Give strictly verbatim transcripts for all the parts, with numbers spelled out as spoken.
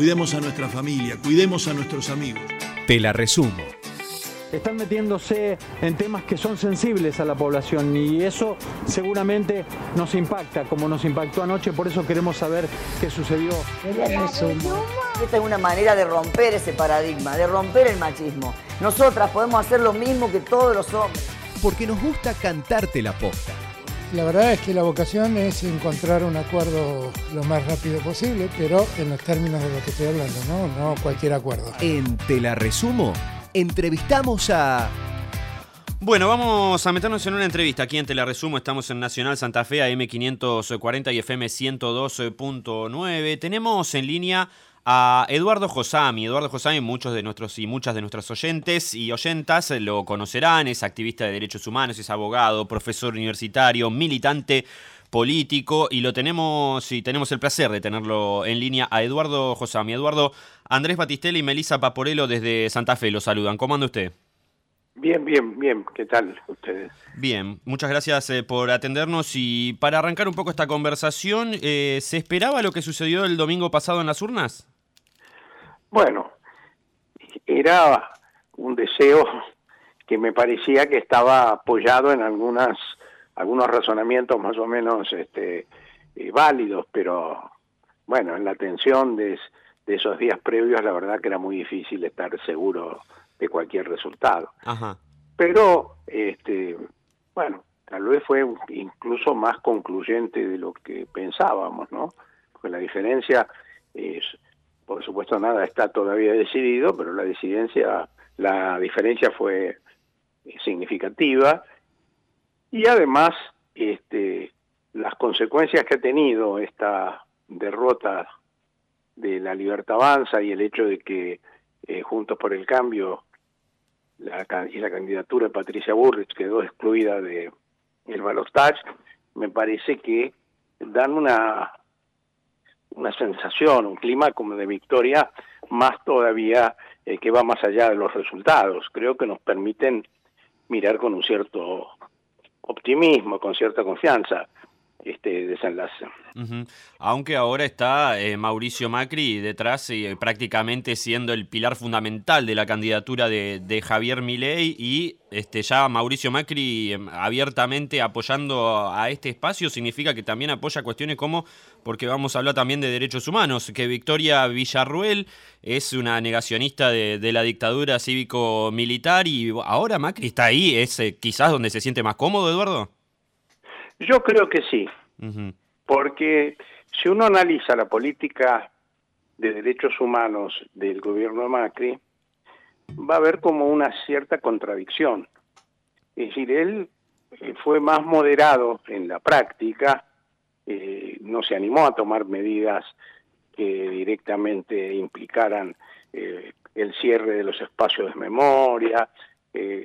cuidemos a nuestra familia, cuidemos a nuestros amigos. Te la resumo. Están metiéndose en temas que son sensibles a la población y eso seguramente nos impacta, como nos impactó anoche, por eso queremos saber qué sucedió. Esta es una manera de romper ese paradigma, de romper el machismo. Nosotras podemos hacer lo mismo que todos los hombres. Porque nos gusta cantarte la posta. La verdad es que la vocación es encontrar un acuerdo lo más rápido posible, pero en los términos de lo que estoy hablando, ¿no? No cualquier acuerdo. En Te la resumo, entrevistamos a... Bueno, vamos a meternos en una entrevista. Aquí en Te la resumo, estamos en Nacional Santa Fe, A M quinientos cuarenta y F M ciento dos punto nueve. Tenemos en línea a Eduardo Josami. Eduardo Josami, muchos de nuestros y muchas de nuestros oyentes y oyentas lo conocerán. Es activista de derechos humanos, es abogado, profesor universitario, militante político, y lo tenemos y tenemos el placer de tenerlo en línea a Eduardo Josami. Eduardo, Andrés Batistelli y Melissa Paporello desde Santa Fe lo saludan. ¿Cómo anda usted? Bien, bien, bien. ¿Qué tal ustedes? Bien, muchas gracias eh, por atendernos. Y para arrancar un poco esta conversación, eh, ¿se esperaba lo que sucedió el domingo pasado en las urnas? Bueno, era un deseo que me parecía que estaba apoyado en algunas algunos razonamientos más o menos este, eh, válidos, pero bueno, en la tensión de, de esos días previos, la verdad que era muy difícil estar seguro de cualquier resultado. Ajá. Pero, este, bueno, tal vez fue incluso más concluyente de lo que pensábamos, ¿no? Porque la diferencia es, por supuesto, nada está todavía decidido, pero la decidencia, la diferencia fue significativa. Y además, este, las consecuencias que ha tenido esta derrota de La Libertad Avanza y el hecho de que eh, Juntos por el Cambio la, y la candidatura de Patricia Bullrich quedó excluida de el balotaje, me parece que dan una, una sensación, un clima como de victoria más todavía eh, que va más allá de los resultados. Creo que nos permiten mirar con un cierto optimismo, con cierta confianza este desenlace. Uh-huh. Aunque ahora está eh, Mauricio Macri detrás, eh, prácticamente siendo el pilar fundamental de la candidatura de, de Javier Milei, y este ya Mauricio Macri eh, abiertamente apoyando a, a este espacio, significa que también apoya cuestiones como, porque vamos a hablar también de derechos humanos, que Victoria Villarruel es una negacionista de, de la dictadura cívico-militar, y ahora Macri está ahí. ¿Es eh, quizás donde se siente más cómodo, Eduardo? Yo creo que sí, uh-huh. Porque si uno analiza la política de derechos humanos del gobierno de Macri, va a ver como una cierta contradicción. Es decir, él eh, fue más moderado en la práctica, eh, no se animó a tomar medidas que directamente implicaran eh, el cierre de los espacios de memoria, eh,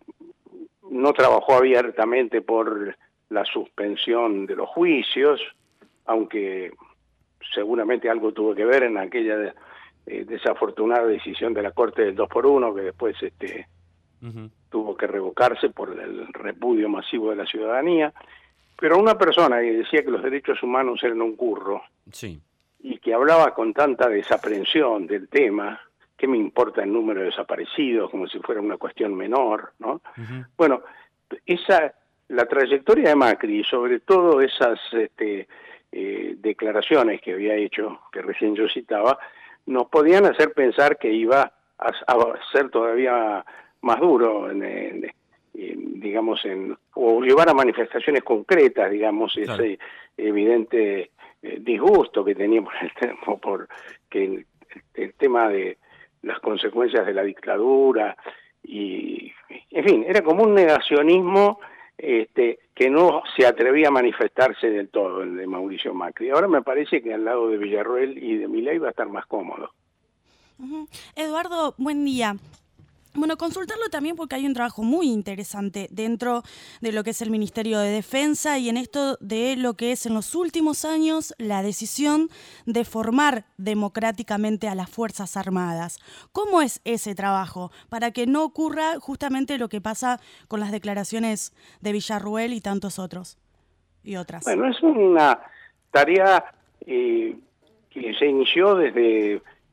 no trabajó abiertamente por la suspensión de los juicios, aunque seguramente algo tuvo que ver en aquella eh, desafortunada decisión de la Corte del dos por uno, que después este, uh-huh. tuvo que revocarse por el repudio masivo de la ciudadanía. Pero una persona que decía que los derechos humanos eran un curro, sí. y que hablaba con tanta desaprensión del tema, ¿qué me importa el número de desaparecidos? Como si fuera una cuestión menor, ¿no? Uh-huh. Bueno, esa... La trayectoria de Macri, y sobre todo esas este, eh, declaraciones que había hecho, que recién yo citaba, nos podían hacer pensar que iba a, a ser todavía más duro, en, en, en, digamos, en, o llevar a manifestaciones concretas, digamos, claro. Ese evidente eh, disgusto que tenía por el, tema, por que el, el tema de las consecuencias de la dictadura, y, en fin, era como un negacionismo Este, que no se atrevía a manifestarse del todo, el de Mauricio Macri. Ahora me parece que al lado de Villarruel y de Milei va a estar más cómodo. Uh-huh. Eduardo, buen día. Bueno, consultarlo también porque hay un trabajo muy interesante dentro de lo que es el Ministerio de Defensa y en esto de lo que es en los últimos años la decisión de formar democráticamente a las Fuerzas Armadas. ¿Cómo es ese trabajo para que no ocurra justamente lo que pasa con las declaraciones de Villarruel y tantos otros y otras? Bueno, es una tarea eh, que se inició desde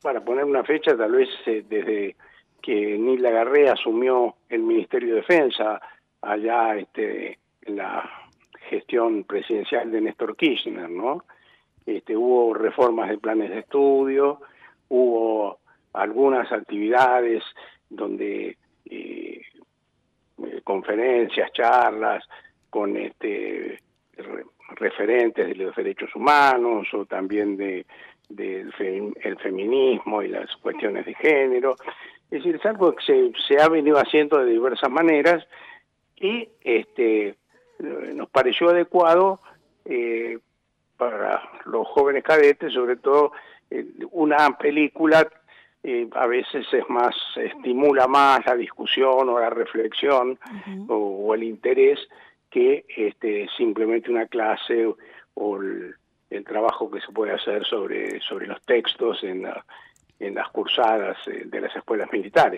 para poner una fecha, tal vez eh, desde que Nil Lagarré asumió el Ministerio de Defensa, allá este, en la gestión presidencial de Néstor Kirchner, ¿no? Este, hubo reformas de planes de estudio, hubo algunas actividades donde eh, conferencias, charlas con este re, referentes de los derechos humanos o también de del fe, el feminismo y las cuestiones de género. Es decir, es algo que se, se ha venido haciendo de diversas maneras y este nos pareció adecuado eh, para los jóvenes cadetes, sobre todo eh, una película eh, a veces es más, estimula más la discusión o la reflexión uh-huh. o, o el interés que este, simplemente una clase o, o el, el trabajo que se puede hacer sobre, sobre los textos en, la, en las cursadas de las escuelas militares.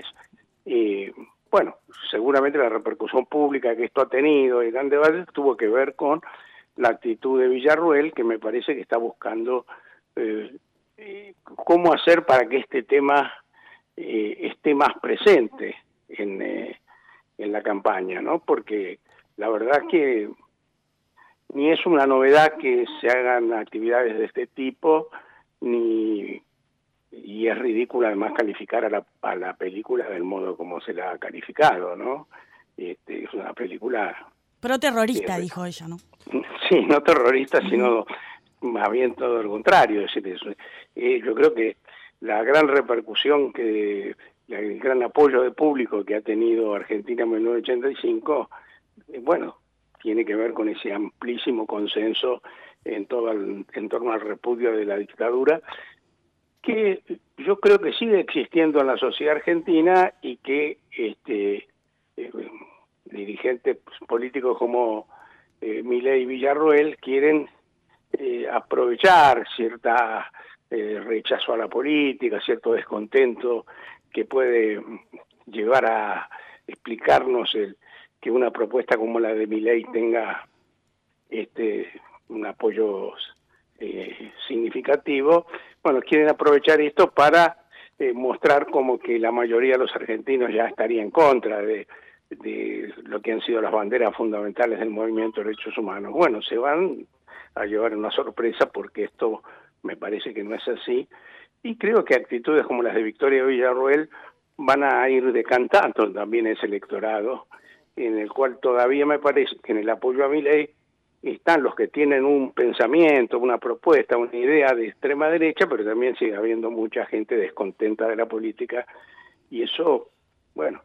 Y bueno, seguramente la repercusión pública que esto ha tenido, el gran debate, tuvo que ver con la actitud de Villarruel, que me parece que está buscando eh, cómo hacer para que este tema eh, esté más presente en, eh, en la campaña, ¿no? Porque la verdad que ni es una novedad que se hagan actividades de este tipo, ni y es ridículo además calificar a la, a la película del modo como se la ha calificado, ¿no? Este, es una película... Pro terrorista, eh, dijo ella, ¿no? Sí, no terrorista, uh-huh. sino más bien todo lo contrario. Es decir, eso. Eh, yo creo que la gran repercusión, que el gran apoyo de público que ha tenido Argentina en mil novecientos ochenta y cinco, eh, bueno, tiene que ver con ese amplísimo consenso en todo el, en torno al repudio de la dictadura, que yo creo que sigue existiendo en la sociedad argentina y que este eh, dirigentes políticos como eh, Milei y Villarruel quieren eh, aprovechar cierta eh, rechazo a la política, cierto descontento que puede llevar a explicarnos el, que una propuesta como la de Milei tenga este un apoyo eh, significativo. Bueno, quieren aprovechar esto para eh, mostrar como que la mayoría de los argentinos ya estaría en contra de, de lo que han sido las banderas fundamentales del movimiento de derechos humanos. Bueno, se van a llevar una sorpresa porque esto me parece que no es así y creo que actitudes como las de Victoria Villarruel van a ir decantando también ese electorado, en el cual todavía me parece que en el apoyo a Milei están los que tienen un pensamiento, una propuesta, una idea de extrema derecha, pero también sigue habiendo mucha gente descontenta de la política y eso, bueno,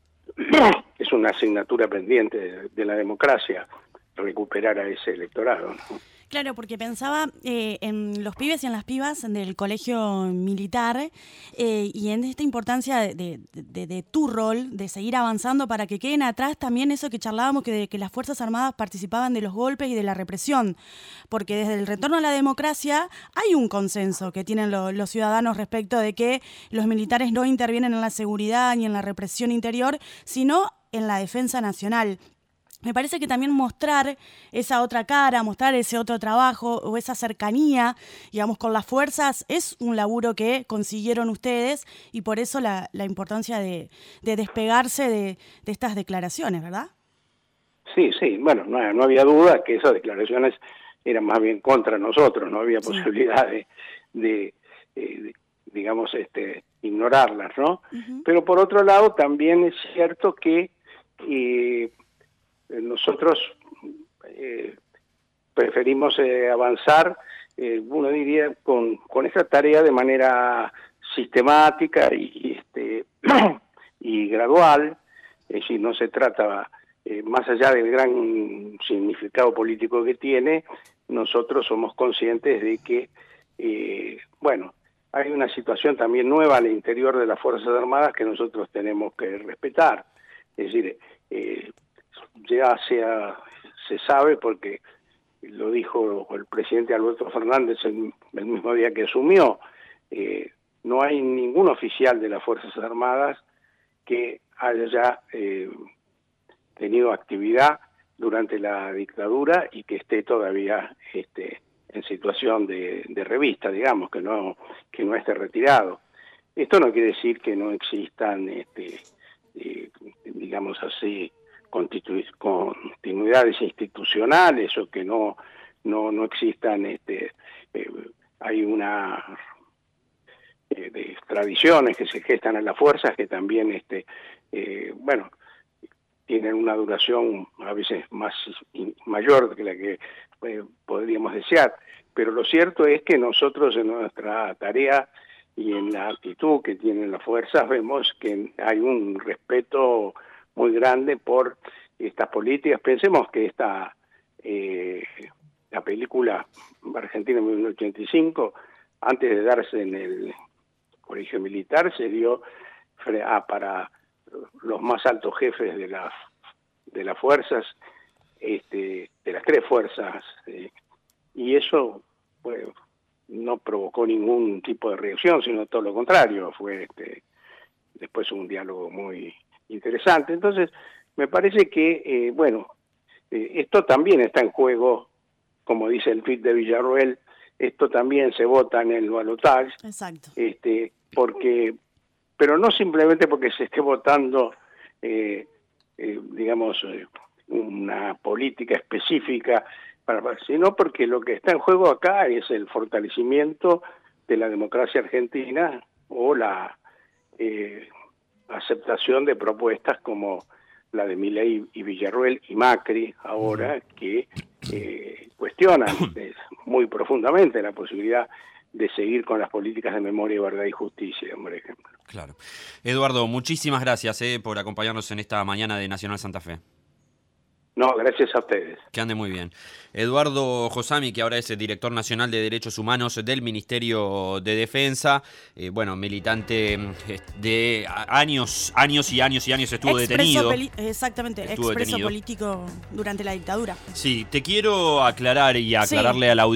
es una asignatura pendiente de, de la democracia, recuperar a ese electorado, ¿no? Claro, porque pensaba eh, en los pibes y en las pibas del colegio militar eh, y en esta importancia de, de, de, de tu rol, de seguir avanzando para que queden atrás también eso que charlábamos, que, de, que las Fuerzas Armadas participaban de los golpes y de la represión, porque desde el retorno a la democracia hay un consenso que tienen lo, los ciudadanos respecto de que los militares no intervienen en la seguridad ni en la represión interior, sino en la defensa nacional. Me parece que también mostrar esa otra cara, mostrar ese otro trabajo o esa cercanía, digamos, con las fuerzas, es un laburo que consiguieron ustedes y por eso la, la importancia de, de despegarse de, de estas declaraciones, ¿verdad? Sí, sí, bueno, no, no había duda que esas declaraciones eran más bien contra nosotros, no había sí. posibilidad de, de, de, digamos, este, ignorarlas, ¿no? Uh-huh. Pero por otro lado también es cierto que eh, nosotros eh, preferimos eh, avanzar, eh, uno diría, con, con esta tarea de manera sistemática y, este, y gradual, es decir, no se trata, eh, más allá del gran significado político que tiene, nosotros somos conscientes de que, eh, bueno, hay una situación también nueva al interior de las Fuerzas Armadas que nosotros tenemos que respetar, es decir, eh, ya sea, se sabe porque lo dijo el presidente Alberto Fernández el, el mismo día que asumió, eh, no hay ningún oficial de las Fuerzas Armadas que haya eh, tenido actividad durante la dictadura y que esté todavía este, en situación de, de revista, digamos, que no, que no esté retirado. esto no quiere decir que no existan, este, eh, digamos así, Constitu- continuidades institucionales o que no no no existan este eh, hay una eh, de tradiciones que se gestan en las fuerzas que también este eh, bueno tienen una duración a veces más mayor que la que eh, podríamos desear, pero lo cierto es que nosotros en nuestra tarea y en la actitud que tienen las fuerzas vemos que hay un respeto muy grande por estas políticas. Pensemos que esta eh, la película Argentina en mil novecientos ochenta y cinco, antes de darse en el colegio militar, se dio ah, para los más altos jefes de las de las fuerzas, este, de las tres fuerzas, eh, y eso pues, no provocó ningún tipo de reacción, sino todo lo contrario. Fue este, después un diálogo muy interesante. Entonces, me parece que, eh, bueno, eh, esto también está en juego, como dice el tuit de Villarroel, esto también se vota en el balotaje. Exacto. Este, porque, pero no simplemente porque se esté votando, eh, eh, digamos, eh, una política específica, para, sino porque lo que está en juego acá es el fortalecimiento de la democracia argentina o la eh, aceptación de propuestas como la de Milei y Villarroel y Macri ahora, que eh, cuestionan eh, muy profundamente la posibilidad de seguir con las políticas de memoria, verdad y justicia, por ejemplo. Claro. Eduardo, muchísimas gracias eh, por acompañarnos en esta mañana de Nacional Santa Fe. No, gracias a ustedes. Que ande muy bien. Eduardo Josami, que ahora es el director nacional de Derechos Humanos del Ministerio de Defensa, eh, bueno, militante de años, años y años y años estuvo expreso detenido. Exactamente, estuvo expreso detenido. político durante la dictadura. Sí, te quiero aclarar y aclararle sí. a la audiencia